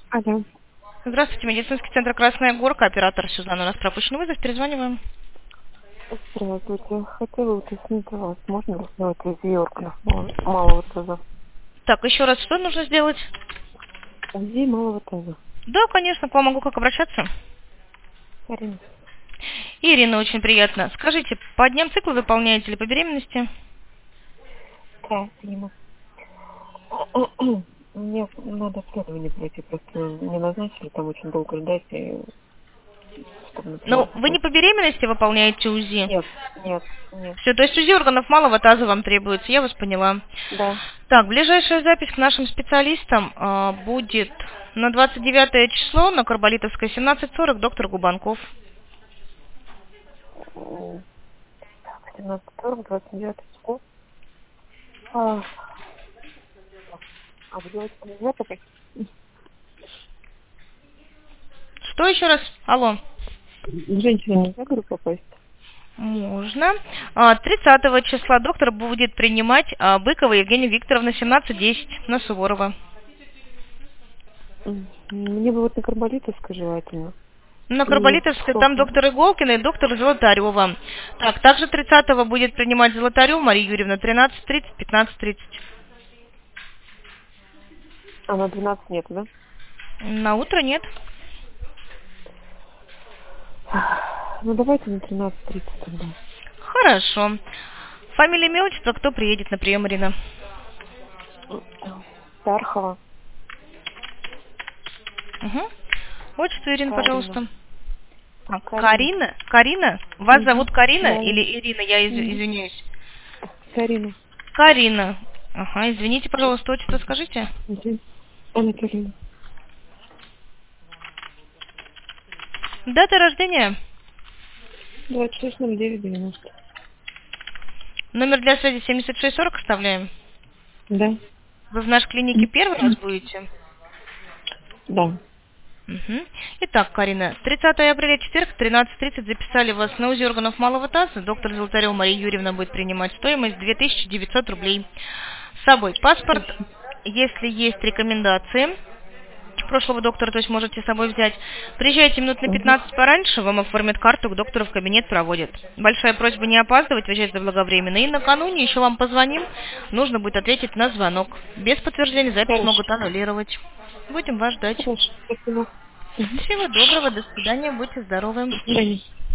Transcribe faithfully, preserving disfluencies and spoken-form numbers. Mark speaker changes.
Speaker 1: Алло.
Speaker 2: Здравствуйте, медицинский центр «Красная Горка», оператор Сюзанна. У нас пропущен вызов, перезваниваем.
Speaker 1: Здравствуйте. Хотела уточнить у вас, можно ли сделать УЗИ органов мал- малого таза?
Speaker 2: Так, еще раз, что нужно сделать?
Speaker 1: УЗИ малого таза.
Speaker 2: Да, конечно, к вам могу как обращаться.
Speaker 1: Карина.
Speaker 2: Ирина, очень приятно. Скажите, по дням цикла выполняете или по беременности?
Speaker 1: Карина. Мне надо исследование пройти, просто не назначили, там очень долго ждать, и чтобы на прием
Speaker 2: Ну, вы не
Speaker 1: попасть.
Speaker 2: по беременности выполняете УЗИ?
Speaker 1: Нет, нет, нет.
Speaker 2: Все, то есть УЗИ органов малого таза вам требуется, я вас поняла.
Speaker 1: Да.
Speaker 2: Так, ближайшая запись к нашим специалистам а, будет на двадцать девятое число на Карболитовской семнадцать сорок, доктор Губанков.
Speaker 1: М, Так, семнадцать сорок, двадцать девятое число. А, а вы девочка нельзя попасть?
Speaker 2: Что еще раз? Алло.
Speaker 1: Женщина нельзя, говорю, попасть?
Speaker 2: Можно. А, тридцатого числа доктор будет принимать а, Быкова Евгения Викторовна, семнадцать десять, на Суворова.
Speaker 1: М, Мне бы вот на Карболитовской желательно.
Speaker 2: На
Speaker 1: И
Speaker 2: Карболитовской там
Speaker 1: сроки.
Speaker 2: доктор Иголкина и доктор Золотарева. Так, также тридцатого будет принимать Золотарева Мария Юрьевна, тринадцать тридцать, пятнадцать тридцать.
Speaker 1: А на двенадцать нет, да?
Speaker 2: На утро нет.
Speaker 1: Ну, давайте на тринадцать тридцать тогда.
Speaker 2: Хорошо. Фамилия, имя, отчество, кто приедет на прием, Ирина?
Speaker 1: Тархова.
Speaker 2: Угу. Отчество, Ирина,
Speaker 1: Карина.
Speaker 2: пожалуйста. Так,
Speaker 1: Карина.
Speaker 2: Карина? Карина? Вас
Speaker 1: Угу.
Speaker 2: зовут Карина
Speaker 1: Да.
Speaker 2: или Ирина? Я из-
Speaker 1: Мгм.
Speaker 2: извиняюсь.
Speaker 1: Карина.
Speaker 2: Карина. Ага, извините, пожалуйста, отчество скажите.
Speaker 1: Угу. Анатолина.
Speaker 2: Дата рождения.
Speaker 1: двадцать шесть ноль девять девяносто.
Speaker 2: Номер для связи семьдесят шесть сорок оставляем.
Speaker 1: Да.
Speaker 2: Вы в нашей клинике первый раз будете?
Speaker 1: Да.
Speaker 2: Угу. Итак, Карина, тридцатое апреля, четверг, тринадцать тридцать записали вас на УЗИ органов малого таза. Доктор Золотарева Мария Юрьевна будет принимать стоимость две тысячи девятьсот рублей. С собой паспорт, если есть рекомендации прошлого доктора, то есть можете с собой взять. Приезжайте минут на
Speaker 1: Угу.
Speaker 2: пятнадцать пораньше, вам оформят карту, к доктору в кабинет проводят. Большая просьба не опаздывать, въезжать заблаговременно. И накануне еще вам позвоним, нужно будет ответить на звонок. Без подтверждения запись
Speaker 1: Хорошо.
Speaker 2: могут аннулировать. Будем вас ждать.
Speaker 1: Хорошо. Спасибо. Угу.
Speaker 2: Всего доброго, до свидания, будьте здоровы.
Speaker 1: До свидания.